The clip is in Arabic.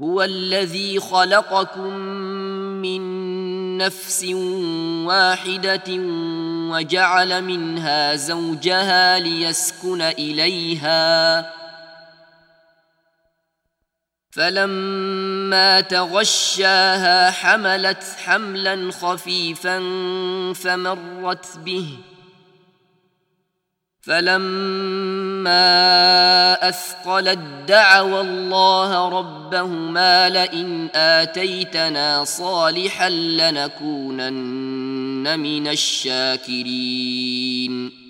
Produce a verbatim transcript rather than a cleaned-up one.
هو الذي خلقكم من نفس واحدة وجعل منها زوجها ليسكن إليها فلما تغشاها حملت حملا خفيفا فمرت به فلما أثقلت دعوا الله ربهما لئن آتيتنا صالحا لنكونن من الشاكرين